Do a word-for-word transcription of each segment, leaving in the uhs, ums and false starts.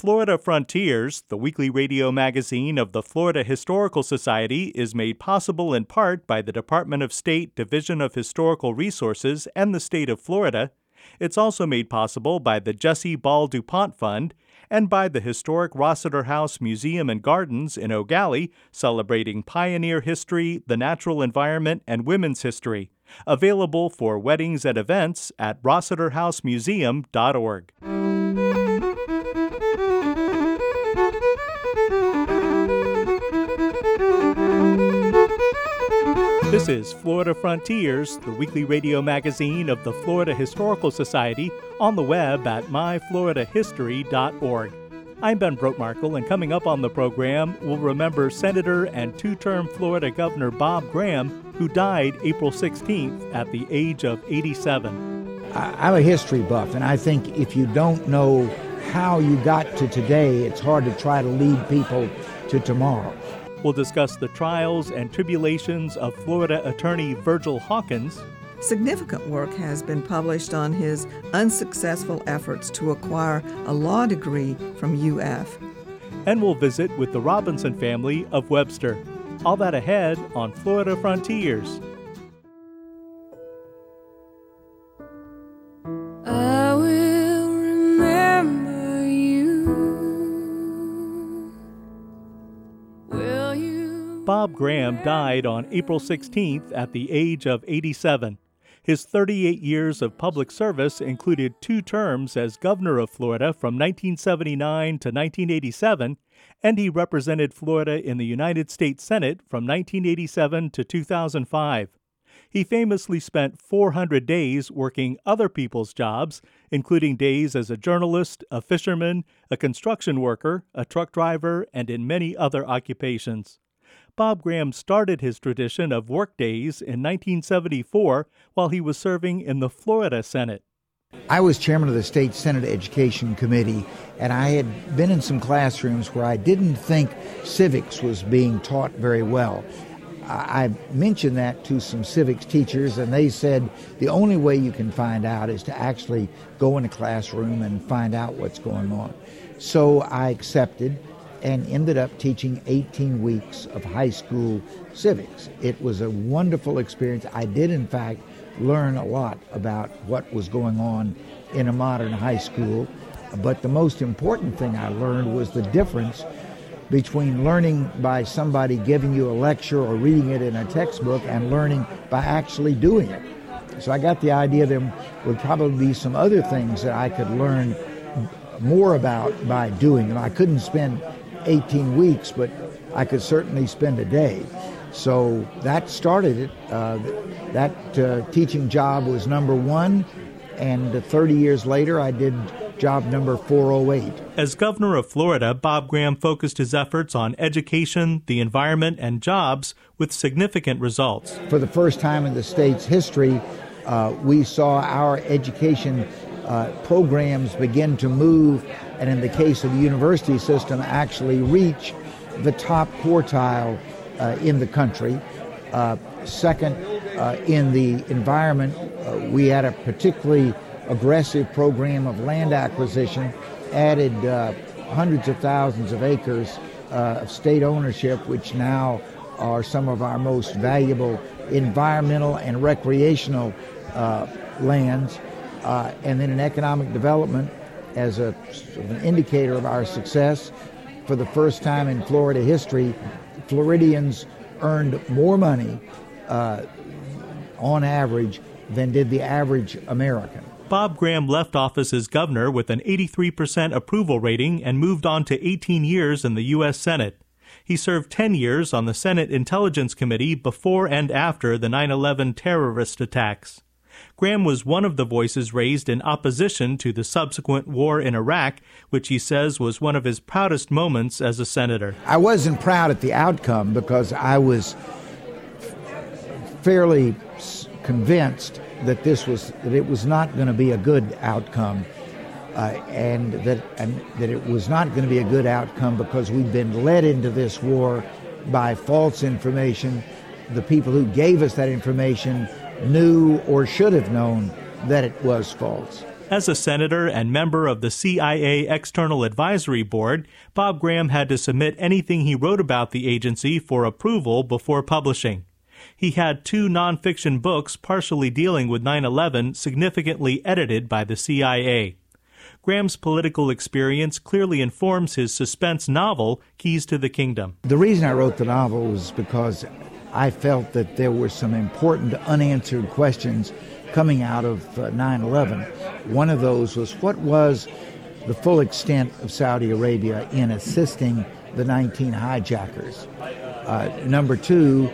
Florida Frontiers, the weekly radio magazine of the Florida Historical Society, is made possible in part by the Department of State Division of Historical Resources and the state of Florida. It's also made possible by the Jesse Ball DuPont Fund and by the historic Rossiter House Museum and Gardens in Eau Gallie, celebrating pioneer history, the natural environment, and women's history. Available for weddings and events at rossiter house museum dot org. This is Florida Frontiers, the weekly radio magazine of the Florida Historical Society, on the web at my florida history dot org. I'm Ben Brotmarkle, and coming up on the program, we'll remember Senator and two-term Florida Governor Bob Graham, who died April sixteenth at the age of eighty-seven. I'm a history buff, and I think if you don't know how you got to today, it's hard to try to lead people to tomorrow. We'll discuss the trials and tribulations of Florida attorney Virgil Hawkins. Significant work has been published on his unsuccessful efforts to acquire a law degree from U F. And we'll visit with the Robinson family of Webster. All that ahead on Florida Frontiers. I will remember you. Will you? Bob Graham died on April sixteenth at the age of eighty-seven. His thirty-eight years of public service included two terms as governor of Florida from nineteen seventy-nine to nineteen eighty-seven, and he represented Florida in the United States Senate from nineteen eighty-seven to two thousand five. He famously spent four hundred days working other people's jobs, including days as a journalist, a fisherman, a construction worker, a truck driver, and in many other occupations. Bob Graham started his tradition of work days in nineteen seventy-four while he was serving in the Florida Senate. I was chairman of the State Senate Education Committee, and I had been in some classrooms where I didn't think civics was being taught very well. I mentioned that to some civics teachers, and they said the only way you can find out is to actually go in a classroom and find out what's going on. So I accepted and ended up teaching eighteen weeks of high school civics. It was a wonderful experience. I did, in fact, learn a lot about what was going on in a modern high school. But the most important thing I learned was the difference between learning by somebody giving you a lecture or reading it in a textbook and learning by actually doing it. So I got the idea there would probably be some other things that I could learn more about by doing them. I couldn't spend eighteen weeks, but I could certainly spend a day. So that started it. Uh, that uh, teaching job was number one, and thirty years later I did job number four oh eight. As governor of Florida, Bob Graham focused his efforts on education, the environment, and jobs with significant results. For the first time in the state's history, uh, we saw our education uh, programs begin to move, and in the case of the university system, actually reach the top quartile uh, in the country. Uh, second, uh, in the environment, uh, we had a particularly aggressive program of land acquisition, added uh, hundreds of thousands of acres uh, of state ownership, which now are some of our most valuable environmental and recreational uh, lands. Uh, and then in economic development, as a sort of an indicator of our success, for the first time in Florida history, Floridians earned more money uh, on average than did the average American. Bob Graham left office as governor with an eighty-three percent approval rating and moved on to eighteen years in the U S Senate. He served ten years on the Senate Intelligence Committee before and after the nine eleven terrorist attacks. Graham was one of the voices raised in opposition to the subsequent war in Iraq, which he says was one of his proudest moments as a senator. I wasn't proud at the outcome because I was fairly convinced that this was that it was not going to be a good outcome, uh, and that and that it was not going to be a good outcome because we'd been led into this war by false information. The people who gave us that information knew or should have known that it was false. As a senator and member of the C I A External Advisory Board, Bob Graham had to submit anything he wrote about the agency for approval before publishing. He had two nonfiction books partially dealing with nine eleven significantly edited by the C I A. Graham's political experience clearly informs his suspense novel, Keys to the Kingdom. The reason I wrote the novel was because I felt that there were some important unanswered questions coming out of uh, nine eleven. One of those was, what was the full extent of Saudi Arabia in assisting the nineteen hijackers? Uh, number two,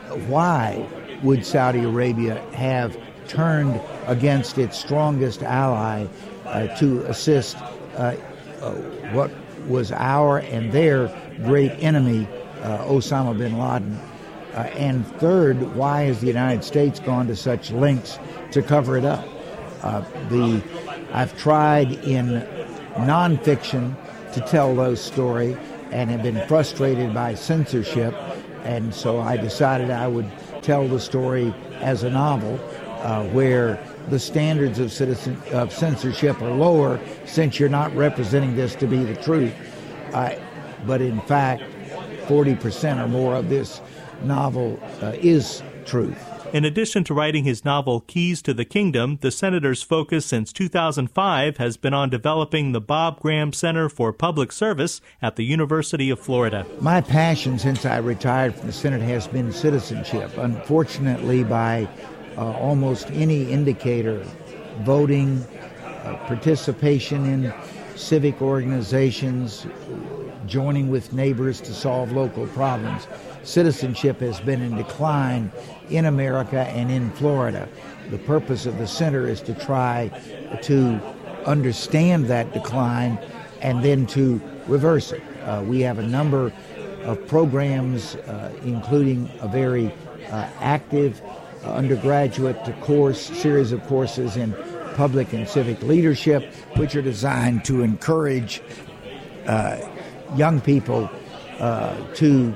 why would Saudi Arabia have turned against its strongest ally uh, to assist uh, uh, what was our and their great enemy, uh, Osama bin Laden? Uh, and third, why has the United States gone to such lengths to cover it up? Uh, the I've tried in nonfiction to tell those stories and have been frustrated by censorship, and so I decided I would tell the story as a novel, uh, where the standards of citizen of censorship are lower, since you're not representing this to be the truth. Uh, but in fact, forty percent or more of this novel uh, is truth. In addition to writing his novel Keys to the Kingdom, the senator's focus since two thousand five has been on developing the Bob Graham Center for Public Service at the University of Florida. My passion since I retired from the Senate has been citizenship. Unfortunately, by uh, almost any indicator, voting, uh, participation in civic organizations, joining with neighbors to solve local problems, citizenship has been in decline in America and in Florida. The purpose of the center is to try to understand that decline and then to reverse it. Uh, we have a number of programs, uh, including a very uh, active uh, undergraduate course, series of courses in public and civic leadership, which are designed to encourage uh, young people uh, to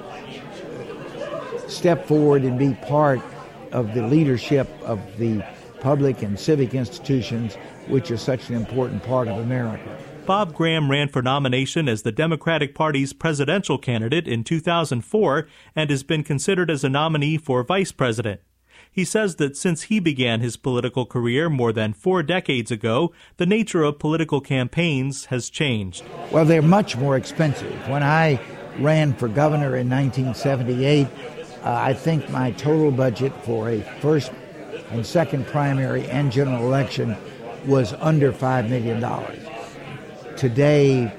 step forward and be part of the leadership of the public and civic institutions, which are such an important part of America. Bob Graham ran for nomination as the Democratic Party's presidential candidate in two thousand four and has been considered as a nominee for vice president. He says that since he began his political career more than four decades ago, the nature of political campaigns has changed. Well, they're much more expensive. When I ran for governor in nineteen seventy-eight, Uh, I think my total budget for a first and second primary and general election was under five million dollars. Today,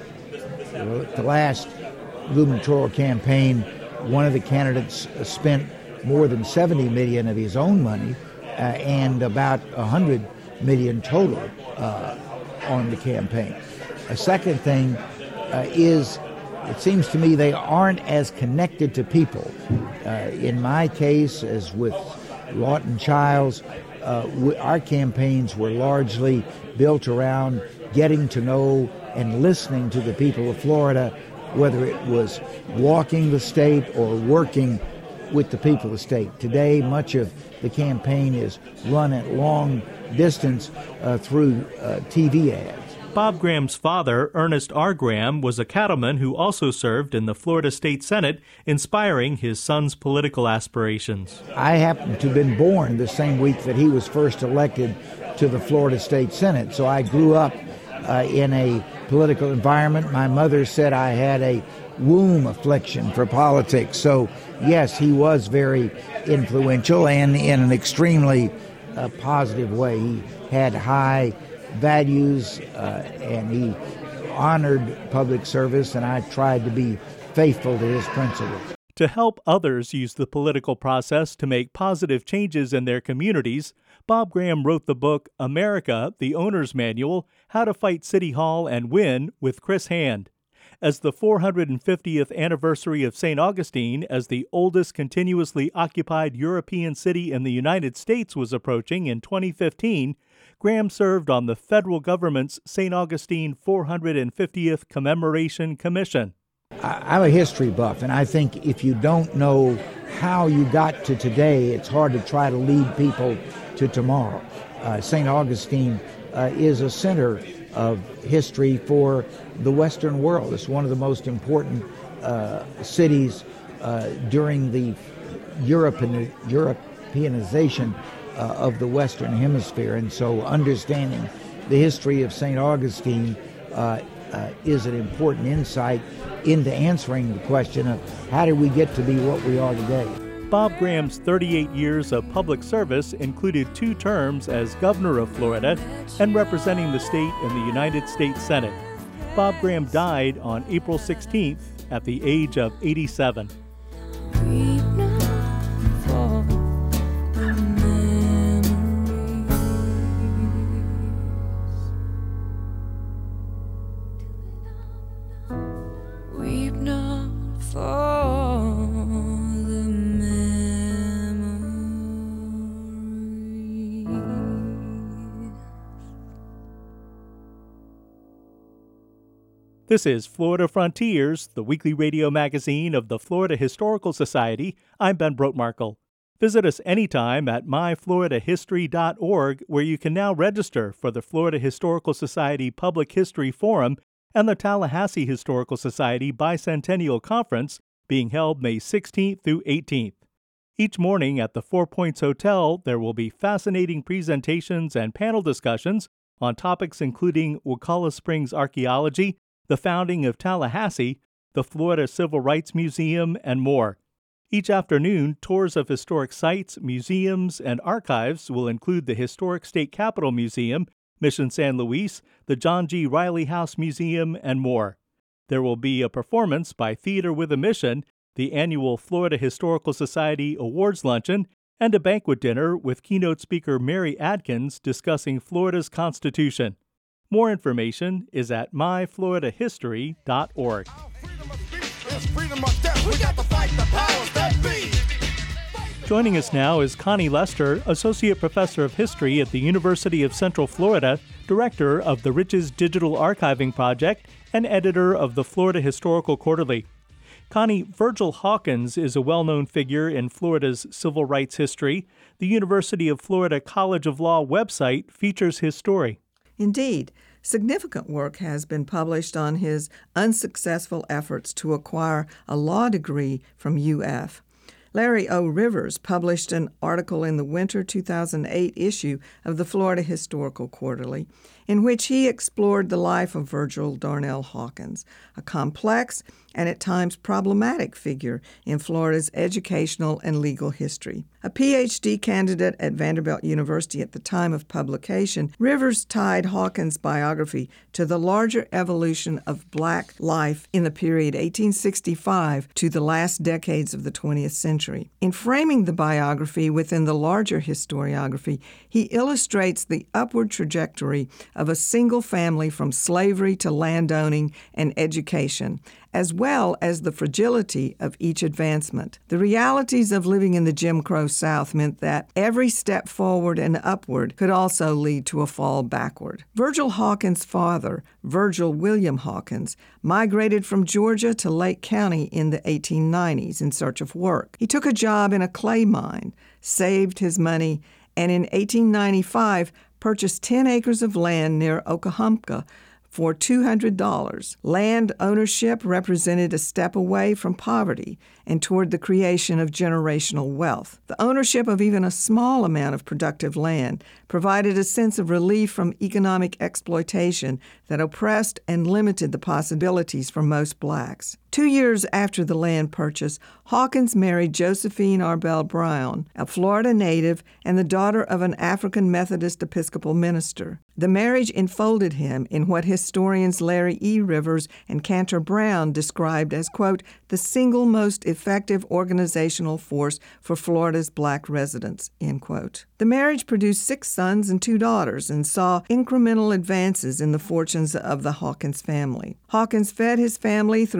the last gubernatorial campaign, one of the candidates spent more than seventy million dollars of his own money uh, and about one hundred million dollars total uh, on the campaign. A second thing uh, is, it seems to me they aren't as connected to people. Uh, in my case, as with Lawton Chiles, uh, we, our campaigns were largely built around getting to know and listening to the people of Florida, whether it was walking the state or working with the people of the state. Today, much of the campaign is run at long distance uh, through uh, T V ads. Bob Graham's father, Ernest R. Graham, was a cattleman who also served in the Florida State Senate, inspiring his son's political aspirations. I happened to have been born the same week that he was first elected to the Florida State Senate, so I grew up uh, in a political environment. My mother said I had a womb affliction for politics, so yes, he was very influential and in an extremely uh, positive way. He had high values, uh, and he honored public service, and I tried to be faithful to his principles. To help others use the political process to make positive changes in their communities, Bob Graham wrote the book America, the Owner's Manual, How to Fight City Hall and Win with Chris Hand. As the four hundred fiftieth anniversary of Saint Augustine as the oldest continuously occupied European city in the United States was approaching in twenty fifteen, Graham served on the federal government's Saint Augustine four hundred fiftieth Commemoration Commission. I'm a history buff, and I think if you don't know how you got to today, it's hard to try to lead people to tomorrow. Uh, Saint Augustine uh, is a center of history for the Western world. It's one of the most important uh, cities uh, during the European, Europeanization uh, of the Western Hemisphere. And so understanding the history of Saint Augustine uh, uh, is an important insight into answering the question of how did we get to be what we are today. Bob Graham's thirty-eight years of public service included two terms as governor of Florida and representing the state in the United States Senate. Bob Graham died on April sixteenth at the age of eighty-seven. Weep not for the memories. Weep not for the memories. This is Florida Frontiers, the weekly radio magazine of the Florida Historical Society. I'm Ben Brotmarkle. Visit us anytime at my florida history dot org, where you can now register for the Florida Historical Society Public History Forum and the Tallahassee Historical Society Bicentennial Conference, being held May sixteenth through eighteenth. Each morning at the Four Points Hotel, there will be fascinating presentations and panel discussions on topics including Wakulla Springs archaeology, the founding of Tallahassee, the Florida Civil Rights Museum, and more. Each afternoon, tours of historic sites, museums, and archives will include the Historic State Capitol Museum, Mission San Luis, the John G. Riley House Museum, and more. There will be a performance by Theater with a Mission, the annual Florida Historical Society Awards Luncheon, and a banquet dinner with keynote speaker Mary Adkins discussing Florida's Constitution. More information is at my florida history dot org. Joining us now is Connie Lester, Associate Professor of History at the University of Central Florida, Director of the Riches Digital Archiving Project, and editor of the Florida Historical Quarterly. Connie, Virgil Hawkins is a well-known figure in Florida's civil rights history. The University of Florida College of Law website features his story. Indeed, significant work has been published on his unsuccessful efforts to acquire a law degree from U F. Larry O. Rivers published an article in the winter two thousand eight issue of the Florida Historical Quarterly, in which he explored the life of Virgil Darnell Hawkins, a complex and at times problematic figure in Florida's educational and legal history. A P H D candidate at Vanderbilt University at the time of publication, Rivers tied Hawkins' biography to the larger evolution of black life in the period eighteen sixty-five to the last decades of the twentieth century. In framing the biography within the larger historiography, he illustrates the upward trajectory of a single family from slavery to landowning and education, as well as the fragility of each advancement. The realities of living in the Jim Crow South meant that every step forward and upward could also lead to a fall backward. Virgil Hawkins' father, Virgil William Hawkins, migrated from Georgia to Lake County in the eighteen nineties in search of work. He took a job in a clay mine, saved his money, and in eighteen ninety-five purchased ten acres of land near Okahumpka for two hundred dollars. Land ownership represented a step away from poverty and toward the creation of generational wealth. The ownership of even a small amount of productive land provided a sense of relief from economic exploitation that oppressed and limited the possibilities for most blacks. Two years after the land purchase, Hawkins married Josephine Arbel Brown, a Florida native and the daughter of an African Methodist Episcopal minister. The marriage enfolded him in what historians Larry E. Rivers and Cantor Brown described as, quote, the single most effective organizational force for Florida's black residents, end quote. The marriage produced six sons and two daughters and saw incremental advances in the fortunes of the Hawkins family. Hawkins fed his family through his agriculture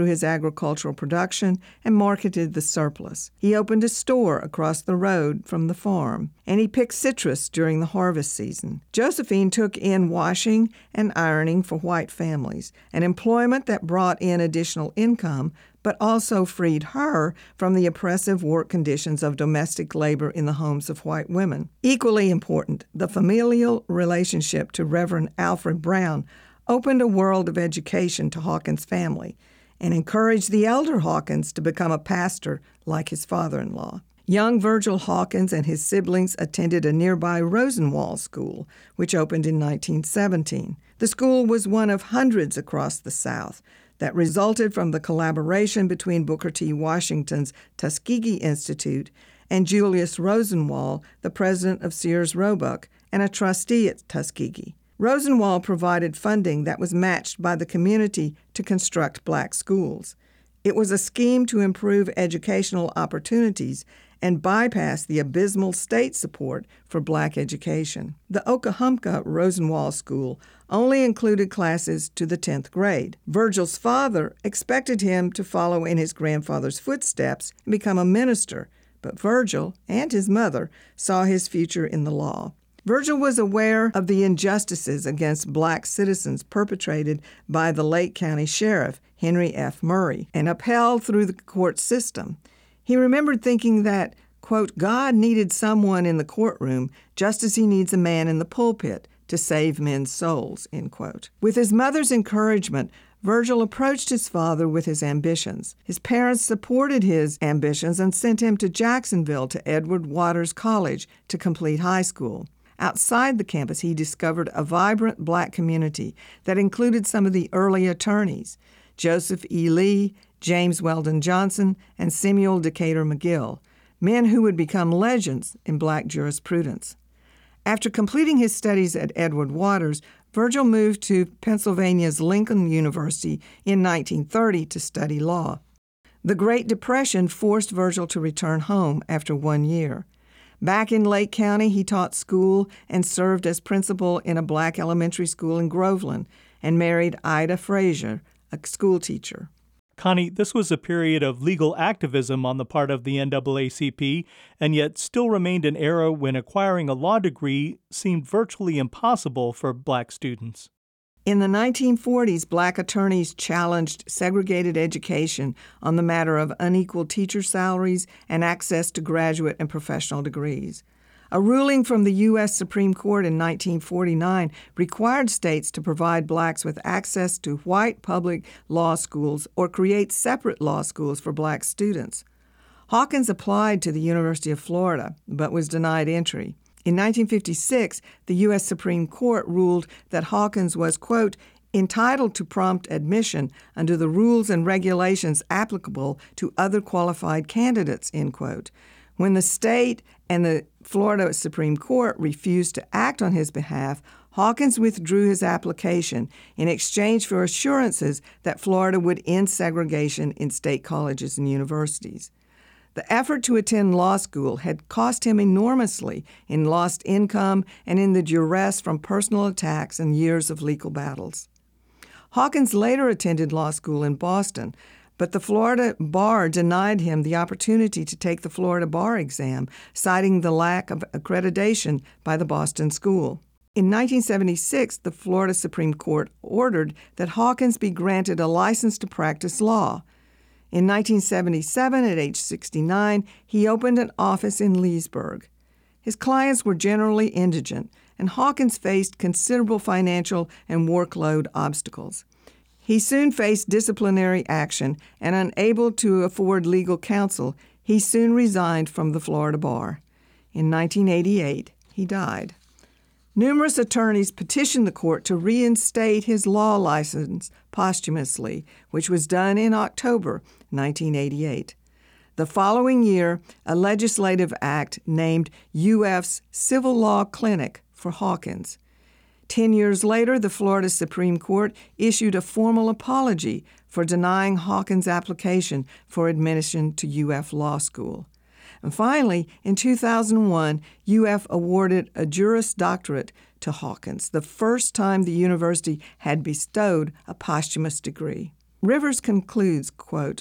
agricultural production and marketed the surplus. He opened a store across the road from the farm, and he picked citrus during the harvest season. Josephine took in washing and ironing for white families, an employment that brought in additional income, but also freed her from the oppressive work conditions of domestic labor in the homes of white women. Equally important, the familial relationship to Reverend Alfred Brown opened a world of education to Hawkins' family and encouraged the elder Hawkins to become a pastor like his father-in-law. Young Virgil Hawkins and his siblings attended a nearby Rosenwald School, which opened in nineteen seventeen. The school was one of hundreds across the South that resulted from the collaboration between Booker T. Washington's Tuskegee Institute and Julius Rosenwald, the president of Sears Roebuck and a trustee at Tuskegee. Rosenwald provided funding that was matched by the community to construct black schools. It was a scheme to improve educational opportunities and bypass the abysmal state support for black education. The Okahumpka Rosenwald School only included classes to the tenth grade. Virgil's father expected him to follow in his grandfather's footsteps and become a minister, but Virgil and his mother saw his future in the law. Virgil was aware of the injustices against black citizens perpetrated by the Lake County Sheriff, Henry F. Murray, and upheld through the court system. He remembered thinking that, quote, God needed someone in the courtroom just as he needs a man in the pulpit to save men's souls, end quote. With his mother's encouragement, Virgil approached his father with his ambitions. His parents supported his ambitions and sent him to Jacksonville to Edward Waters College to complete high school. Outside the campus, he discovered a vibrant black community that included some of the early attorneys, Joseph E. Lee, James Weldon Johnson, and Samuel Decatur McGill, men who would become legends in black jurisprudence. After completing his studies at Edward Waters, Virgil moved to Pennsylvania's Lincoln University in nineteen thirty to study law. The Great Depression forced Virgil to return home after one year. Back in Lake County, he taught school and served as principal in a black elementary school in Groveland and married Ida Frazier, a school teacher. Connie, this was a period of legal activism on the part of the N double A C P, and yet still remained an era when acquiring a law degree seemed virtually impossible for black students. In the nineteen forties, black attorneys challenged segregated education on the matter of unequal teacher salaries and access to graduate and professional degrees. A ruling from the U S Supreme Court in nineteen forty-nine required states to provide blacks with access to white public law schools or create separate law schools for black students. Hawkins applied to the University of Florida, but was denied entry. In nineteen fifty-six, the U S Supreme Court ruled that Hawkins was, quote, entitled to prompt admission under the rules and regulations applicable to other qualified candidates, end quote. When the state and the Florida Supreme Court refused to act on his behalf, Hawkins withdrew his application in exchange for assurances that Florida would end segregation in state colleges and universities. The effort to attend law school had cost him enormously in lost income and in the duress from personal attacks and years of legal battles. Hawkins later attended law school in Boston, but the Florida bar denied him the opportunity to take the Florida bar exam, citing the lack of accreditation by the Boston school. In nineteen seventy-six, the Florida Supreme Court ordered that Hawkins be granted a license to practice law. In nineteen seventy-seven, at age sixty-nine, he opened an office in Leesburg. His clients were generally indigent, and Hawkins faced considerable financial and workload obstacles. He soon faced disciplinary action, and unable to afford legal counsel, he soon resigned from the Florida bar. In nineteen eighty-eight, he died. Numerous attorneys petitioned the court to reinstate his law license posthumously, which was done in October nineteen eighty-eight. The following year, a legislative act named U F's Civil Law Clinic for Hawkins. Ten years later, the Florida Supreme Court issued a formal apology for denying Hawkins' application for admission to U F Law School. And finally, in two thousand one, U F awarded a Juris Doctorate to Hawkins, the first time the university had bestowed a posthumous degree. Rivers concludes, quote,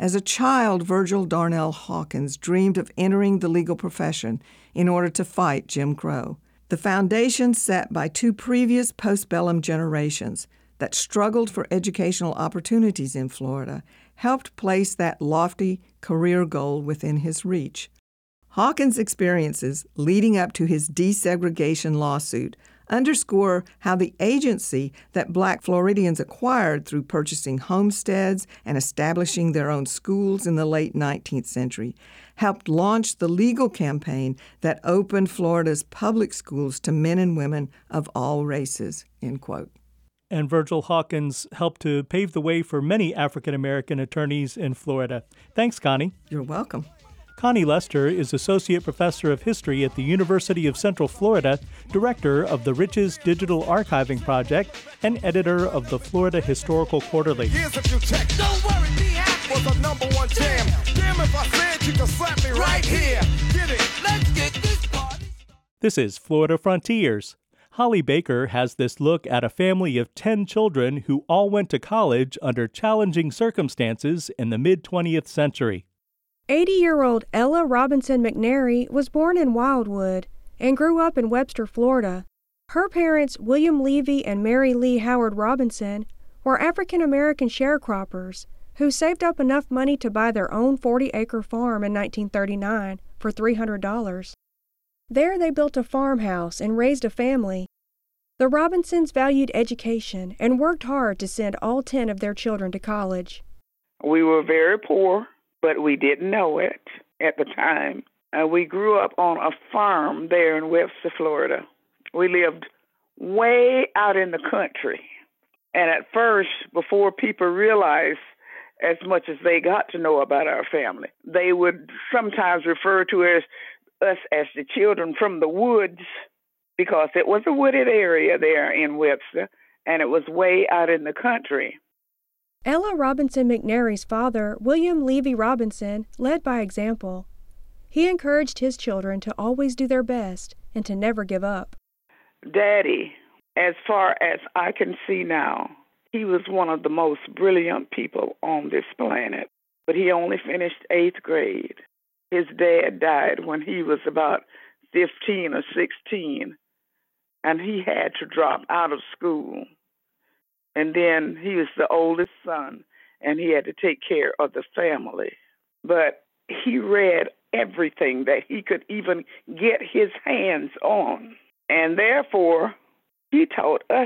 As a child, Virgil Darnell Hawkins dreamed of entering the legal profession in order to fight Jim Crow. The foundation set by two previous postbellum generations that struggled for educational opportunities in Florida helped place that lofty career goal within his reach. Hawkins' experiences leading up to his desegregation lawsuit underscore how the agency that Black Floridians acquired through purchasing homesteads and establishing their own schools in the late nineteenth century helped launch the legal campaign that opened Florida's public schools to men and women of all races, end quote. And Virgil Hawkins helped to pave the way for many African American attorneys in Florida. Thanks, Connie. You're welcome. Connie Lester is Associate Professor of History at the University of Central Florida, Director of the Riches Digital Archiving Project, and Editor of the Florida Historical Quarterly. Here's a few checks. Don't worry, the app was a number one jam. Damn if I said you could slap me right here. Get it? Let's get this party. This is Florida Frontiers. Holly Baker has this look at a family of ten children who all went to college under challenging circumstances in the mid-twentieth century. eighty-year-old Ella Robinson McNary was born in Wildwood and grew up in Webster, Florida. Her parents, William Levy and Mary Lee Howard Robinson, were African-American sharecroppers who saved up enough money to buy their own forty-acre farm in nineteen thirty-nine for three hundred dollars. There they built a farmhouse and raised a family. The Robinsons valued education and worked hard to send all ten of their children to college. We were very poor, but we didn't know it at the time. Uh, we grew up on a farm there in Webster, Florida. We lived way out in the country. And at first, before people realized as much as they got to know about our family, they would sometimes refer to us, us as the children from the woods, because it was a wooded area there in Webster, and it was way out in the country. Ella Robinson McNary's father, William Levy Robinson, led by example. He encouraged his children to always do their best and to never give up. Daddy, as far as I can see now, he was one of the most brilliant people on this planet, but he only finished eighth grade. His dad died when he was about fifteen or sixteen, and he had to drop out of school. And then he was the oldest son, and he had to take care of the family. But he read everything that he could even get his hands on. And therefore, he taught us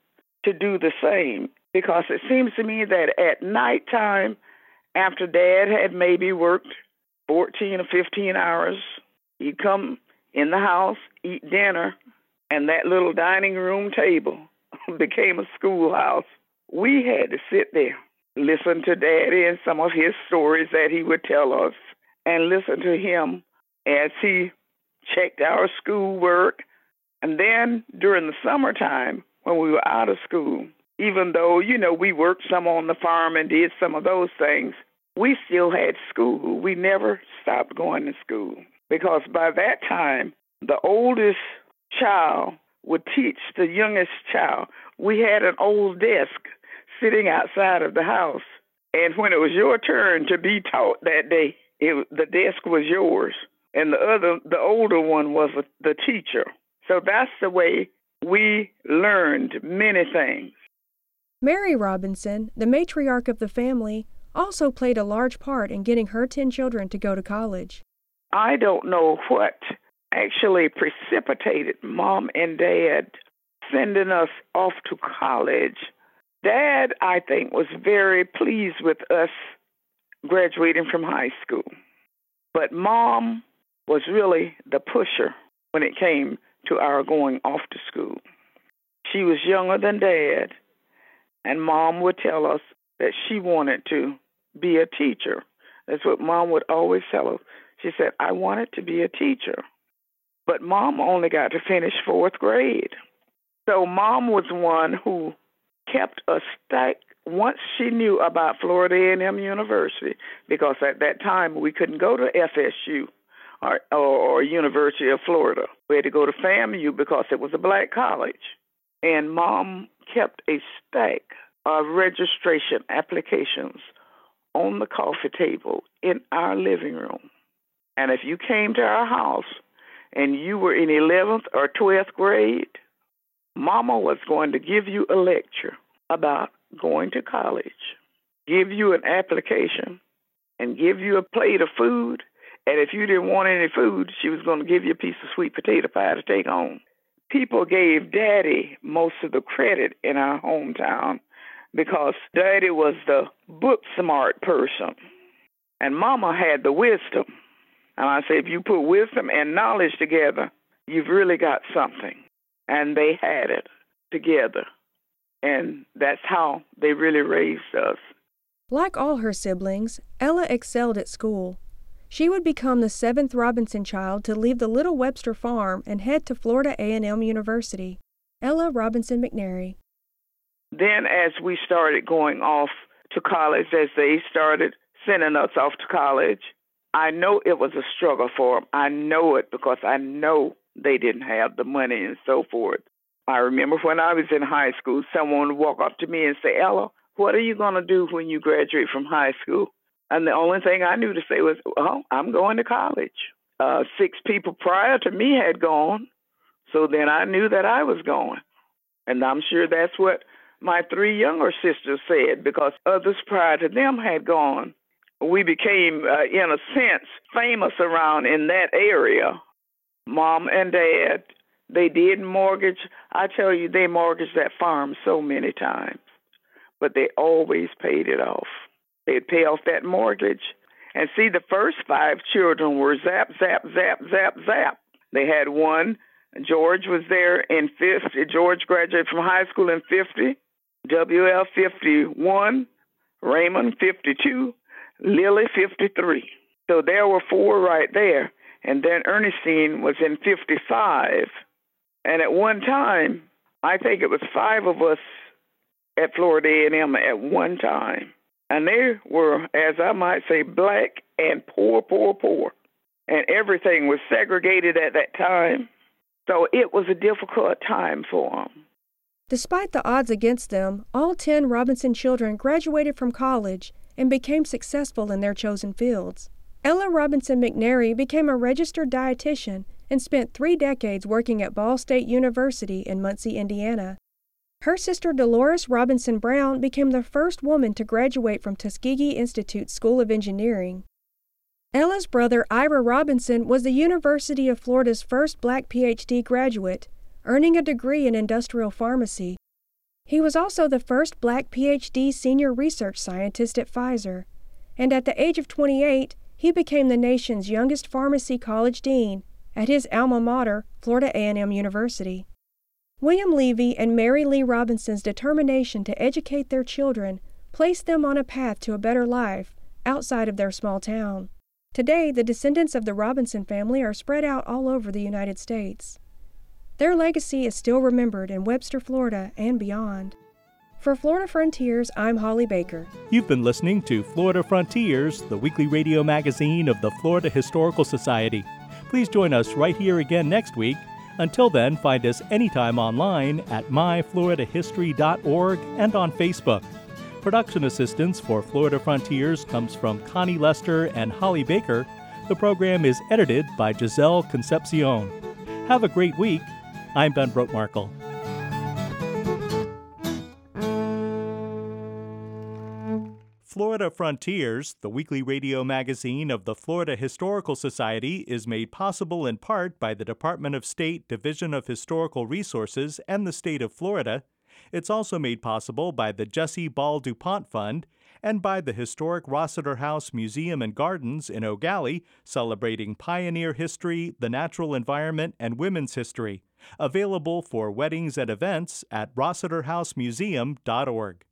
to do the same, because it seems to me that at nighttime, after Dad had maybe worked fourteen or fifteen hours, he'd come in the house, eat dinner, and that little dining room table became a schoolhouse. We had to sit there, listen to Daddy and some of his stories that he would tell us, and listen to him as he checked our schoolwork. And then during the summertime, when we were out of school, even though, you know, we worked some on the farm and did some of those things, we still had school. We never stopped going to school, because by that time, the oldest child would teach the youngest child. We had an old desk sitting outside of the house, and when it was your turn to be taught that day, it, the desk was yours, and the other, the older one was the teacher. So that's the way we learned many things. Mary Robinson, the matriarch of the family, also played a large part in getting her ten children to go to college. I don't know what actually precipitated Mom and Dad sending us off to college. Dad, I think, was very pleased with us graduating from high school. But Mom was really the pusher when it came to our going off to school. She was younger than Dad, and Mom would tell us that she wanted to be a teacher. That's what Mom would always tell us. She said, I wanted to be a teacher. But Mom only got to finish fourth grade. So Mom was one who kept us stacked once she knew about Florida A and M University, because at that time we couldn't go to F S U or, or, or University of Florida. We had to go to FAMU because it was a black college. And Mom kept a stack of registration applications on the coffee table in our living room. And if you came to our house and you were in eleventh or twelfth grade, Mama was going to give you a lecture about going to college, give you an application, and give you a plate of food. And if you didn't want any food, she was going to give you a piece of sweet potato pie to take home. People gave Daddy most of the credit in our hometown because Daddy was the book smart person and Mama had the wisdom. And I say, if you put wisdom and knowledge together, you've really got something. And they had it together. And that's how they really raised us. Like all her siblings, Ella excelled at school. She would become the seventh Robinson child to leave the Little Webster farm and head to Florida A and M University. Ella Robinson McNary. Then as we started going off to college, as they started sending us off to college, I know it was a struggle for them. I know it because I know they didn't have the money and so forth. I remember when I was in high school, someone would walk up to me and say, Ella, what are you going to do when you graduate from high school? And the only thing I knew to say was, oh, I'm going to college. Uh, six people prior to me had gone, so then I knew that I was going. And I'm sure that's what my three younger sisters said, because others prior to them had gone. We became, uh, in a sense, famous around in that area. Mom and Dad, they did mortgage. I tell you, they mortgaged that farm so many times, but they always paid it off. They'd pay off that mortgage. And see, the first five children were zap, zap, zap, zap, zap. They had one. George was there in fifty. George graduated from high school in fifty. W L fifty-one. Raymond fifty-two. Lily fifty-three. So there were four right there. And then Ernestine was in fifty-five. And at one time, I think it was five of us at Florida A and M at one time. And they were, as I might say, black and poor, poor, poor. And everything was segregated at that time. So it was a difficult time for them. Despite the odds against them, all ten Robinson children graduated from college and became successful in their chosen fields. Ella Robinson McNary became a registered dietitian and spent three decades working at Ball State University in Muncie, Indiana. Her sister Dolores Robinson Brown became the first woman to graduate from Tuskegee Institute School of Engineering. Ella's brother Ira Robinson was the University of Florida's first black P H D graduate, earning a degree in industrial pharmacy. He was also the first black P H D senior research scientist at Pfizer, and at the age of twenty-eight, he became the nation's youngest pharmacy college dean at his alma mater, Florida A and M University. William Levy and Mary Lee Robinson's determination to educate their children placed them on a path to a better life outside of their small town. Today, the descendants of the Robinson family are spread out all over the United States. Their legacy is still remembered in Webster, Florida, and beyond. For Florida Frontiers, I'm Holly Baker. You've been listening to Florida Frontiers, the weekly radio magazine of the Florida Historical Society. Please join us right here again next week. Until then, find us anytime online at my florida history dot org and on Facebook. Production assistance for Florida Frontiers comes from Connie Lester and Holly Baker. The program is edited by Giselle Concepcion. Have a great week. I'm Ben Brookmarkle. Florida Frontiers, the weekly radio magazine of the Florida Historical Society, is made possible in part by the Department of State Division of Historical Resources and the state of Florida. It's also made possible by the Jesse Ball DuPont Fund and by the historic Rossiter House Museum and Gardens in Eau Gallie, celebrating pioneer history, the natural environment, and women's history. Available for weddings and events at rossiter house museum dot org.